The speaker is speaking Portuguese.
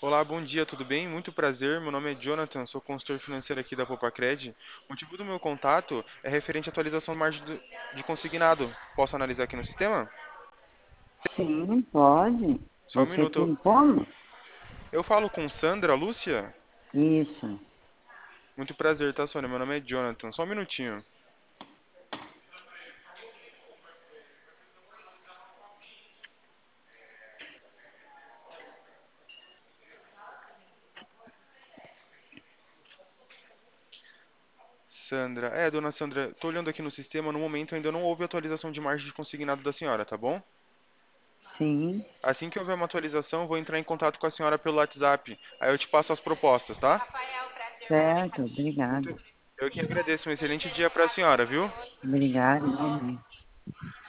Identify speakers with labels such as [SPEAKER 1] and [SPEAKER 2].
[SPEAKER 1] Olá, bom dia, tudo bem? Muito prazer, meu nome é Jonathan, sou consultor financeiro aqui da Popacred. O motivo do meu contato é referente à atualização da margem de consignado. Posso analisar aqui no sistema?
[SPEAKER 2] Sim, pode.
[SPEAKER 1] Só um
[SPEAKER 2] Você
[SPEAKER 1] minuto.
[SPEAKER 2] tem como?
[SPEAKER 1] Eu falo com Sandra Lúcia?
[SPEAKER 2] Isso.
[SPEAKER 1] Muito prazer, tá, Sônia? Meu nome é Jonathan. Só um minutinho. Sandra, dona Sandra, tô olhando aqui no sistema, no momento ainda não houve atualização de margem de consignado da senhora, tá bom?
[SPEAKER 2] Sim,
[SPEAKER 1] Assim que houver uma atualização, eu vou entrar em contato com a senhora pelo WhatsApp. Aí eu te passo as propostas, tá?
[SPEAKER 2] certo.
[SPEAKER 1] Muito...
[SPEAKER 2] Obrigada.
[SPEAKER 1] Eu que agradeço. Um excelente dia para a senhora, viu?
[SPEAKER 2] Obrigada, igualmente.